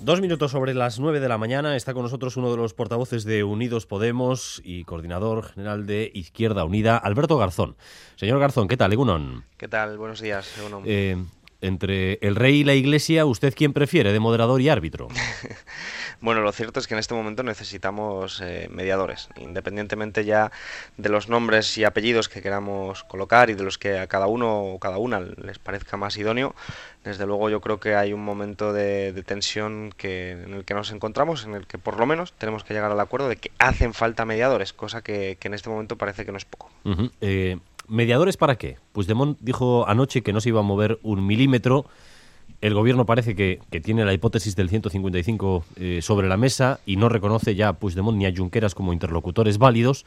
2 minutos sobre las 9 de la mañana. Está con nosotros uno de los portavoces de Unidos Podemos y coordinador general de Izquierda Unida, Alberto Garzón. Señor Garzón, ¿qué tal? Egunon. ¿Qué tal? Buenos días, Egunon. Entre el rey y la Iglesia, ¿usted quién prefiere de moderador y árbitro? Bueno, lo cierto es que en este momento necesitamos mediadores, independientemente ya de los nombres y apellidos que queramos colocar y de los que a cada uno o cada una les parezca más idóneo. Desde luego yo creo que hay un momento de tensión en el que nos encontramos, en el que por lo menos tenemos que llegar al acuerdo de que hacen falta mediadores, cosa que en este momento parece que no es poco. ¿Mediadores para qué? Puigdemont dijo anoche que no se iba a mover un milímetro. El gobierno parece que tiene la hipótesis del 155 sobre la mesa y no reconoce ya a Puigdemont ni a Junqueras como interlocutores válidos.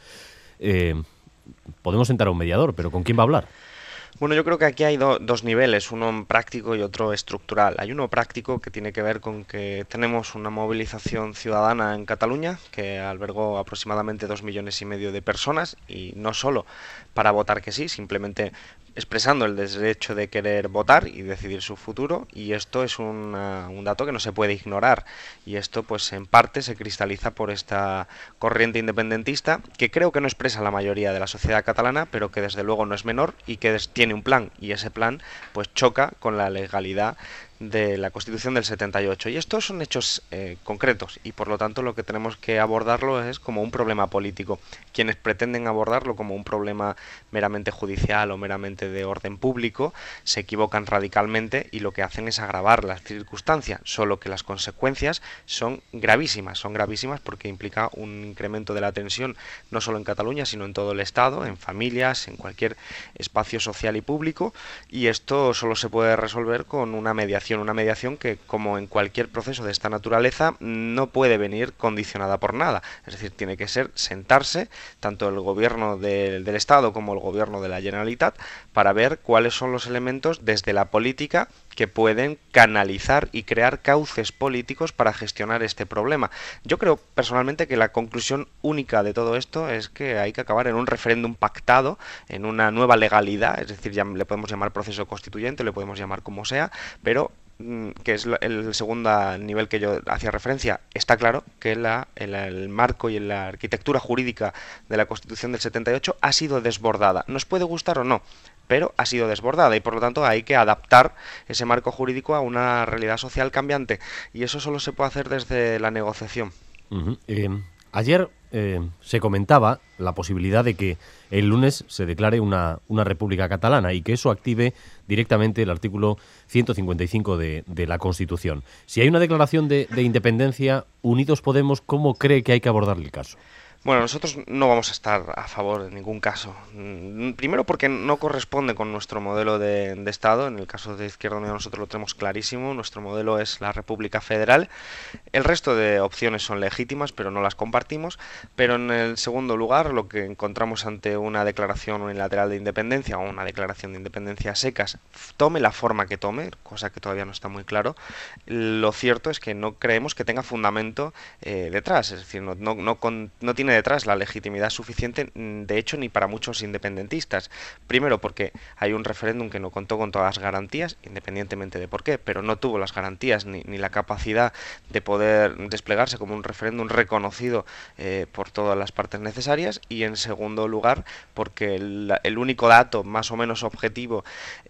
Podemos sentar a un mediador, pero ¿con quién va a hablar? Bueno, yo creo que aquí hay dos niveles, uno práctico y otro estructural. Hay uno práctico que tiene que ver con que tenemos una movilización ciudadana en Cataluña que albergó aproximadamente 2,5 millones de personas, y no solo para votar que sí, simplemente expresando el derecho de querer votar y decidir su futuro, y esto es un dato que no se puede ignorar, y esto pues en parte se cristaliza por esta corriente independentista que creo que no expresa la mayoría de la sociedad catalana, pero que desde luego no es menor y que tiene un plan, y ese plan pues choca con la legalidad de la Constitución del 78. Y estos son hechos concretos, y por lo tanto lo que tenemos que abordarlo es como un problema político. Quienes pretenden abordarlo como un problema meramente judicial o meramente de orden público se equivocan radicalmente, y lo que hacen es agravar las circunstancias, solo que las consecuencias son gravísimas porque implica un incremento de la tensión no solo en Cataluña sino en todo el Estado, en familias, en cualquier espacio social y público, y esto solo se puede resolver con una mediación que, como en cualquier proceso de esta naturaleza, no puede venir condicionada por nada. Es decir, tiene que sentarse tanto el gobierno del Estado como el gobierno de la Generalitat para ver cuáles son los elementos desde la política que pueden canalizar y crear cauces políticos para gestionar este problema. Yo creo personalmente que la conclusión única de todo esto es que hay que acabar en un referéndum pactado, en una nueva legalidad, es decir, ya le podemos llamar proceso constituyente, le podemos llamar como sea, pero que es el segundo nivel que yo hacía referencia. Está claro que el marco y la arquitectura jurídica de la Constitución del 78 ha sido desbordada. ¿Nos puede gustar o no?, pero ha sido desbordada, y por lo tanto hay que adaptar ese marco jurídico a una realidad social cambiante, y eso solo se puede hacer desde la negociación. Ayer se comentaba la posibilidad de que el lunes se declare una república catalana y que eso active directamente el artículo 155 de la Constitución. Si hay una declaración de independencia, Unidos Podemos, ¿cómo cree que hay que abordar el caso? Bueno, nosotros no vamos a estar a favor en ningún caso. Primero porque no corresponde con nuestro modelo de Estado. En el caso de Izquierda Unida nosotros lo tenemos clarísimo. Nuestro modelo es la República Federal. El resto de opciones son legítimas, pero no las compartimos. Pero en el segundo lugar, lo que encontramos ante una declaración unilateral de independencia o una declaración de independencia secas, tome la forma que tome, cosa que todavía no está muy claro, lo cierto es que no creemos que tenga fundamento detrás. Es decir, no tiene detrás la legitimidad suficiente, de hecho, ni para muchos independentistas. Primero porque hay un referéndum que no contó con todas las garantías, independientemente de por qué, pero no tuvo las garantías ni la capacidad de poder desplegarse como un referéndum reconocido por todas las partes necesarias. Y en segundo lugar porque el único dato más o menos objetivo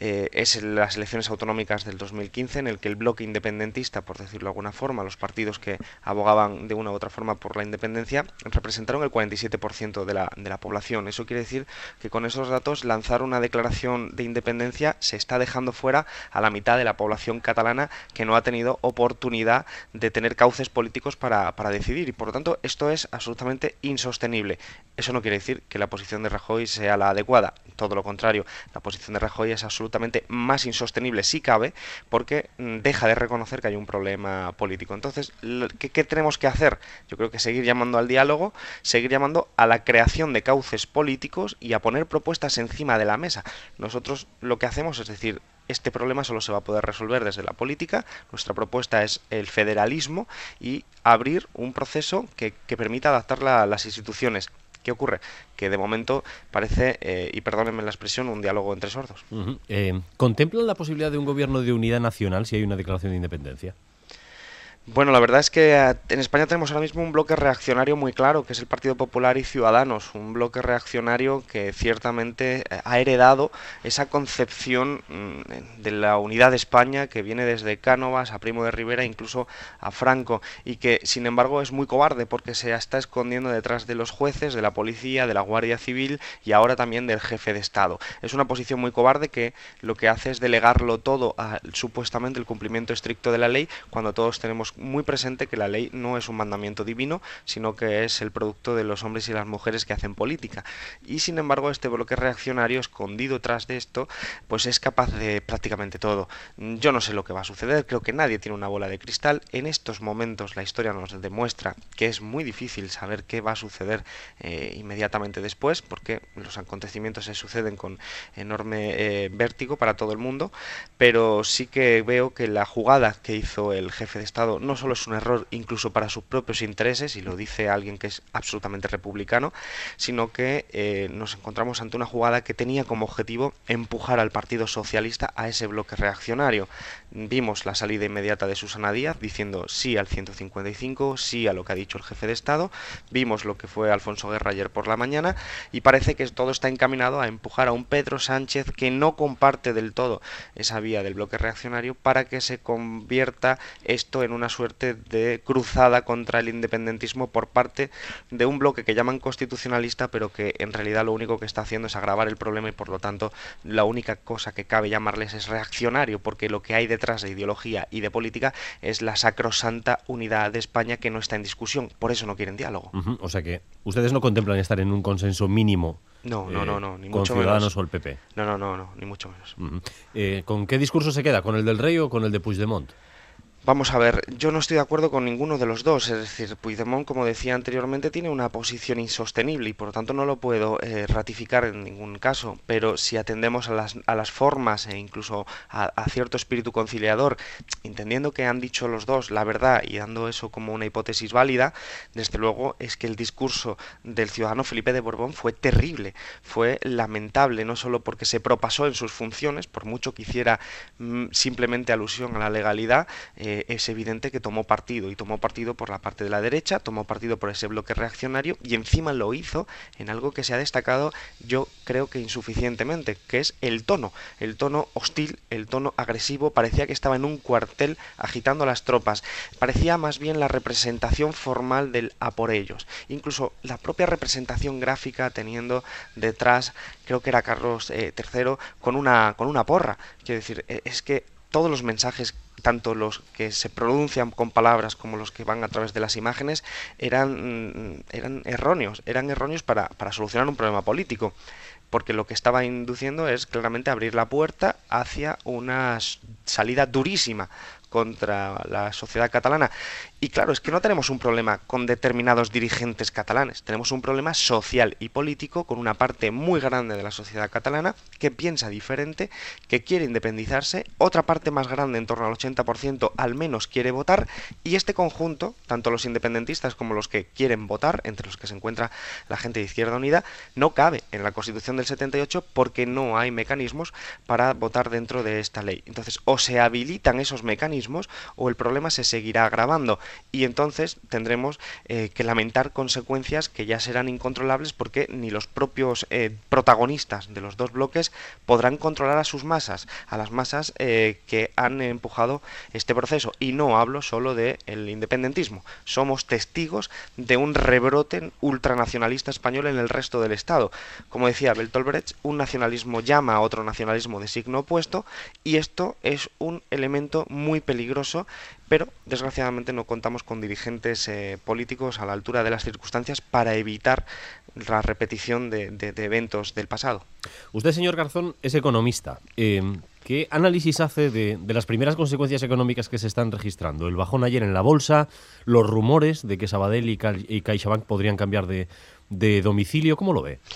es las elecciones autonómicas del 2015, en el que el bloque independentista, por decirlo de alguna forma, los partidos que abogaban de una u otra forma por la independencia, representaron el 47% de la población. Eso quiere decir que con esos datos lanzar una declaración de independencia se está dejando fuera a la mitad de la población catalana, que no ha tenido oportunidad de tener cauces políticos para decidir, y por lo tanto esto es absolutamente insostenible. Eso no quiere decir que la posición de Rajoy sea la adecuada, todo lo contrario, la posición de Rajoy es absolutamente más insostenible si cabe, porque deja de reconocer que hay un problema político. Entonces, ¿qué tenemos que hacer? Yo creo que seguir llamando al diálogo, seguir llamando a la creación de cauces políticos y a poner propuestas encima de la mesa. Nosotros lo que hacemos es decir, este problema solo se va a poder resolver desde la política. Nuestra propuesta es el federalismo y abrir un proceso que permita adaptar las instituciones. ¿Qué ocurre? Que de momento parece, y perdónenme la expresión, un diálogo entre sordos. ¿Contemplan la posibilidad de un gobierno de unidad nacional si hay una declaración de independencia? Bueno, la verdad es que en España tenemos ahora mismo un bloque reaccionario muy claro, que es el Partido Popular y Ciudadanos, un bloque reaccionario que ciertamente ha heredado esa concepción de la unidad de España que viene desde Cánovas a Primo de Rivera, incluso a Franco, y que sin embargo es muy cobarde porque se está escondiendo detrás de los jueces, de la policía, de la Guardia Civil y ahora también del jefe de Estado. Es una posición muy cobarde que lo que hace es delegarlo todo a supuestamente el cumplimiento estricto de la ley, cuando todos tenemos muy presente que la ley no es un mandamiento divino, sino que es el producto de los hombres y las mujeres que hacen política. Y sin embargo, este bloque reaccionario, escondido tras de esto, pues es capaz de prácticamente todo. Yo no sé lo que va a suceder, creo que nadie tiene una bola de cristal. En estos momentos la historia nos demuestra que es muy difícil saber qué va a suceder inmediatamente después, porque los acontecimientos se suceden con enorme vértigo para todo el mundo, pero sí que veo que la jugada que hizo el jefe de Estado no solo es un error incluso para sus propios intereses, y lo dice alguien que es absolutamente republicano, sino que nos encontramos ante una jugada que tenía como objetivo empujar al Partido Socialista a ese bloque reaccionario. Vimos la salida inmediata de Susana Díaz diciendo sí al 155, sí a lo que ha dicho el jefe de Estado, vimos lo que fue Alfonso Guerra ayer por la mañana, y parece que todo está encaminado a empujar a un Pedro Sánchez que no comparte del todo esa vía del bloque reaccionario, para que se convierta esto en una suerte de cruzada contra el independentismo por parte de un bloque que llaman constitucionalista, pero que en realidad lo único que está haciendo es agravar el problema, y por lo tanto la única cosa que cabe llamarles es reaccionario, porque lo que hay detrás de ideología y de política es la sacrosanta unidad de España, que no está en discusión. Por eso no quieren diálogo. O sea que ustedes no contemplan estar en un consenso mínimo No, ni con mucho Ciudadanos menos. o el PP. No, ni mucho menos. ¿Con qué discurso se queda? ¿Con el del Rey o con el de Puigdemont? Vamos a ver, yo no estoy de acuerdo con ninguno de los dos, es decir, Puigdemont, como decía anteriormente, tiene una posición insostenible y por lo tanto no lo puedo ratificar en ningún caso, pero si atendemos a las formas e incluso a cierto espíritu conciliador, entendiendo que han dicho los dos la verdad y dando eso como una hipótesis válida, desde luego es que el discurso del ciudadano Felipe de Borbón fue terrible, fue lamentable, no solo porque se propasó en sus funciones, por mucho que hiciera simplemente alusión a la legalidad, es evidente que tomó partido, y tomó partido por la parte de la derecha, tomó partido por ese bloque reaccionario, y encima lo hizo en algo que se ha destacado, yo creo que insuficientemente, que es el tono hostil, el tono agresivo. Parecía que estaba en un cuartel agitando a las tropas, parecía más bien la representación formal del a por ellos, incluso la propia representación gráfica teniendo detrás, creo que era Carlos III, con una porra. Quiero decir, es que todos los mensajes, tanto los que se pronuncian con palabras como los que van a través de las imágenes, eran erróneos para solucionar un problema político, porque lo que estaba induciendo es claramente abrir la puerta hacia una salida durísima contra la sociedad catalana. Y claro, es que no tenemos un problema con determinados dirigentes catalanes, tenemos un problema social y político con una parte muy grande de la sociedad catalana que piensa diferente, que quiere independizarse, otra parte más grande, en torno al 80%, al menos quiere votar, y este conjunto, tanto los independentistas como los que quieren votar, entre los que se encuentra la gente de Izquierda Unida, no cabe en la Constitución del 78 porque no hay mecanismos para votar dentro de esta ley. Entonces, o se habilitan esos mecanismos o el problema se seguirá agravando, y entonces tendremos que lamentar consecuencias que ya serán incontrolables, porque ni los propios protagonistas de los dos bloques podrán controlar a sus masas, a las masas que han empujado este proceso. Y no hablo solo del independentismo, somos testigos de un rebrote ultranacionalista español en el resto del Estado. Como decía Bertolt Brecht, un nacionalismo llama a otro nacionalismo de signo opuesto, y esto es un elemento muy peligroso, pero desgraciadamente no contamos con dirigentes políticos a la altura de las circunstancias para evitar la repetición de eventos del pasado. Usted, señor Garzón, es economista. ¿Qué análisis hace de las primeras consecuencias económicas que se están registrando? El bajón ayer en la bolsa, los rumores de que Sabadell y CaixaBank podrían cambiar de domicilio, ¿cómo lo ve?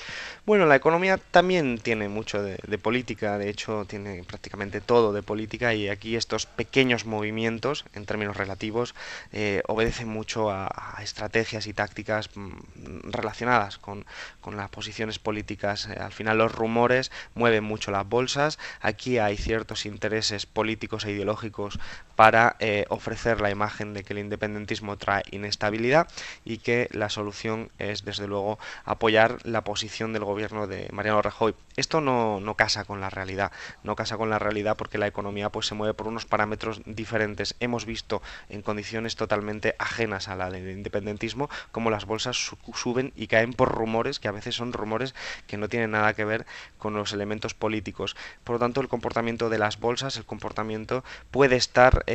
Bueno, la economía también tiene mucho de política, de hecho tiene prácticamente todo de política y aquí estos pequeños movimientos, en términos relativos, obedecen mucho a estrategias y tácticas relacionadas con las posiciones políticas. Al final los rumores mueven mucho las bolsas, aquí hay ciertos intereses políticos e ideológicos para ofrecer la imagen de que el independentismo trae inestabilidad y que la solución es desde luego apoyar la posición del gobierno de Mariano Rajoy. Esto no casa con la realidad, no casa con la realidad porque la economía pues se mueve por unos parámetros diferentes. Hemos visto en condiciones totalmente ajenas a la del independentismo cómo las bolsas suben y caen por rumores que a veces son rumores que no tienen nada que ver con los elementos políticos. Por lo tanto, el comportamiento de las bolsas, el comportamiento puede estar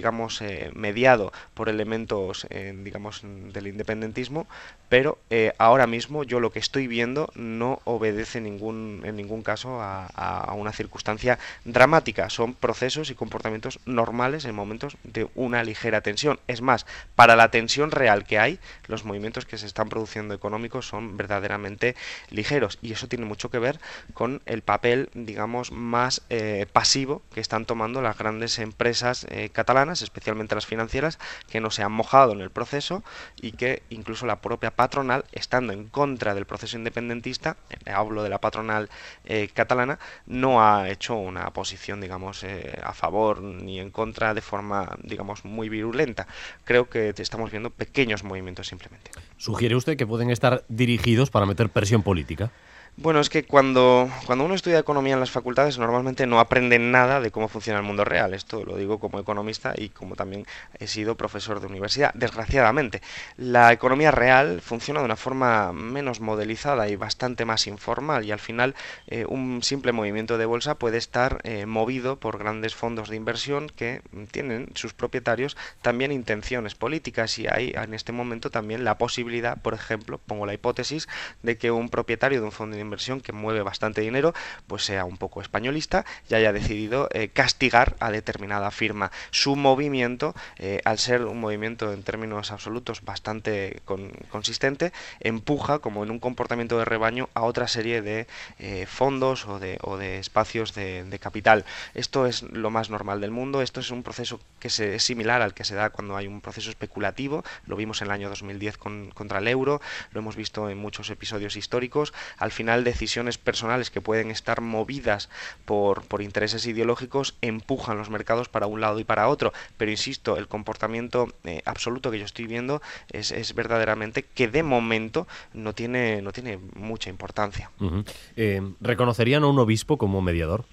mediado por elementos digamos del independentismo, pero ahora mismo yo lo que estoy viendo no obedece en ningún caso a una circunstancia dramática. Son procesos y comportamientos normales en momentos de una ligera tensión. Es más, para la tensión real que hay, los movimientos que se están produciendo económicos son verdaderamente ligeros y eso tiene mucho que ver con el papel, digamos, más pasivo que están tomando las grandes empresas catalanas, especialmente las financieras, que no se han mojado en el proceso y que incluso la propia patronal, estando en contra del proceso independentista, hablo de la patronal catalana, no ha hecho una posición, digamos, a favor ni en contra de forma, digamos, muy virulenta. Creo que estamos viendo pequeños movimientos simplemente. ¿Sugiere usted que pueden estar dirigidos para meter presión política? Bueno, es que cuando uno estudia economía en las facultades normalmente no aprende nada de cómo funciona el mundo real. Esto lo digo como economista y como también he sido profesor de universidad. Desgraciadamente, la economía real funciona de una forma menos modelizada y bastante más informal y al final un simple movimiento de bolsa puede estar movido por grandes fondos de inversión que tienen sus propietarios también intenciones políticas y hay en este momento también la posibilidad, por ejemplo, pongo la hipótesis de que un propietario de un fondo de inversión que mueve bastante dinero, pues sea un poco españolista y haya decidido castigar a determinada firma. Su movimiento, al ser un movimiento en términos absolutos bastante consistente, empuja, como en un comportamiento de rebaño, a otra serie de fondos o de espacios de capital. Esto es lo más normal del mundo, esto es un proceso que es similar al que se da cuando hay un proceso especulativo, lo vimos en el año 2010 contra el euro, lo hemos visto en muchos episodios históricos. Al final decisiones personales que pueden estar movidas por intereses ideológicos empujan los mercados para un lado y para otro, pero insisto, el comportamiento absoluto que yo estoy viendo es verdaderamente que de momento no tiene mucha importancia. ¿Reconocerían a un obispo como mediador?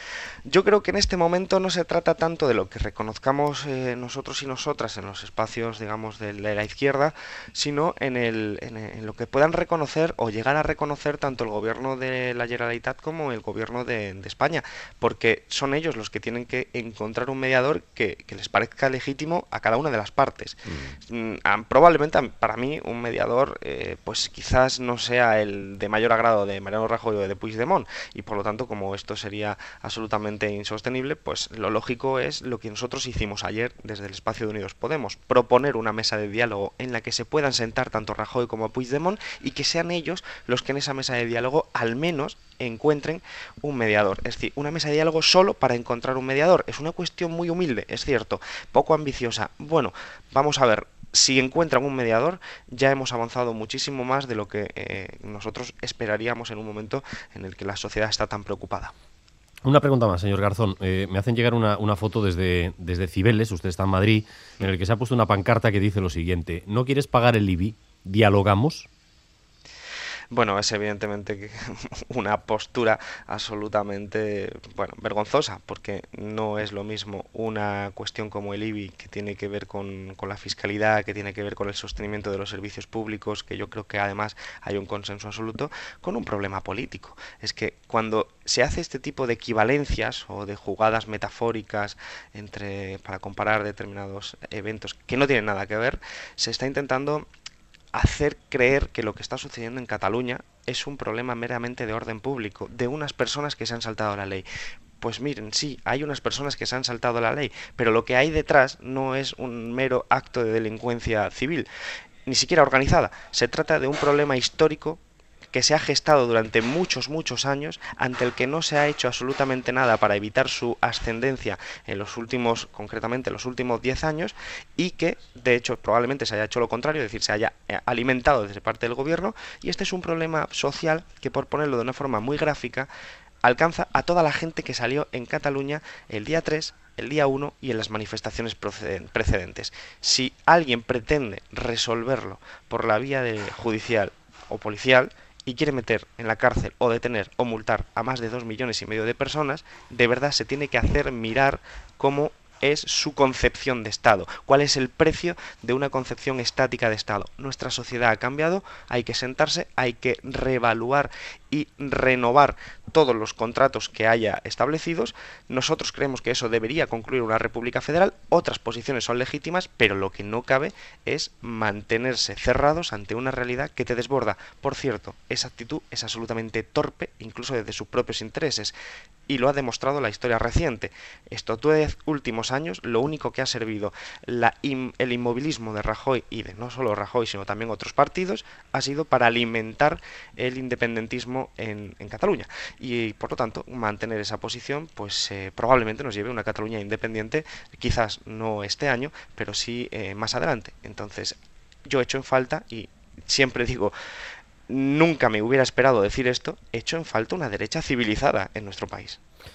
Yo creo que en este momento no se trata tanto de lo que reconozcamos nosotros y nosotras en los espacios, digamos, de la izquierda, sino en lo que puedan reconocer o llegar a reconocer tanto el gobierno de la Generalitat como el gobierno de España, porque son ellos los que tienen que encontrar un mediador que les parezca legítimo a cada una de las partes. Probablemente para mí un mediador pues quizás no sea el de mayor agrado de Mariano Rajoy o de Puigdemont y por lo tanto como esto sería absolutamente insostenible, pues lo lógico es lo que nosotros hicimos ayer desde el espacio de Unidos Podemos, proponer una mesa de diálogo en la que se puedan sentar tanto Rajoy como Puigdemont y que sean ellos los que en esa mesa de diálogo al menos encuentren un mediador. Es decir, una mesa de diálogo solo para encontrar un mediador. Es una cuestión muy humilde, es cierto, poco ambiciosa. Bueno, vamos a ver. Si encuentran un mediador, ya hemos avanzado muchísimo más de lo que nosotros esperaríamos en un momento en el que la sociedad está tan preocupada. Una pregunta más, señor Garzón. Me hacen llegar una foto desde Cibeles, usted está en Madrid, en el que se ha puesto una pancarta que dice lo siguiente: ¿no quieres pagar el IBI? ¿Dialogamos? Bueno, es evidentemente una postura absolutamente, bueno, vergonzosa, porque no es lo mismo una cuestión como el IBI, que tiene que ver con la fiscalidad, que tiene que ver con el sostenimiento de los servicios públicos, que yo creo que además hay un consenso absoluto, con un problema político. Es que cuando se hace este tipo de equivalencias o de jugadas metafóricas para comparar determinados eventos que no tienen nada que ver, se está intentando hacer creer que lo que está sucediendo en Cataluña es un problema meramente de orden público, de unas personas que se han saltado la ley. Pues miren, sí, hay unas personas que se han saltado la ley, pero lo que hay detrás no es un mero acto de delincuencia civil, ni siquiera organizada. Se trata de un problema histórico que se ha gestado durante muchos años, ante el que no se ha hecho absolutamente nada para evitar su ascendencia en los últimos, concretamente en los últimos 10 años, y que de hecho probablemente se haya hecho lo contrario, es decir, se haya alimentado desde parte del gobierno, y este es un problema social que, por ponerlo de una forma muy gráfica, alcanza a toda la gente que salió en Cataluña el día 3, el día 1 y en las manifestaciones precedentes. Si alguien pretende resolverlo por la vía judicial o policial y quiere meter en la cárcel o detener o multar a más de 2,5 millones de personas, de verdad se tiene que hacer mirar cómo es su concepción de Estado, cuál es el precio de una concepción estática de Estado. Nuestra sociedad ha cambiado, hay que sentarse, hay que reevaluar y renovar todos los contratos que haya establecidos. Nosotros creemos que eso debería concluir una república federal, otras posiciones son legítimas, pero lo que no cabe es mantenerse cerrados ante una realidad que te desborda. Por cierto, esa actitud es absolutamente torpe, incluso desde sus propios intereses, y lo ha demostrado la historia reciente. Estos 10 últimos años, lo único que ha servido el inmovilismo de Rajoy, y de no solo Rajoy, sino también otros partidos, ha sido para alimentar el independentismo en Cataluña. Y por lo tanto, mantener esa posición pues probablemente nos lleve a una Cataluña independiente, quizás no este año, pero sí más adelante. Entonces, yo echo en falta, y siempre digo, nunca me hubiera esperado decir esto, echo en falta una derecha civilizada en nuestro país.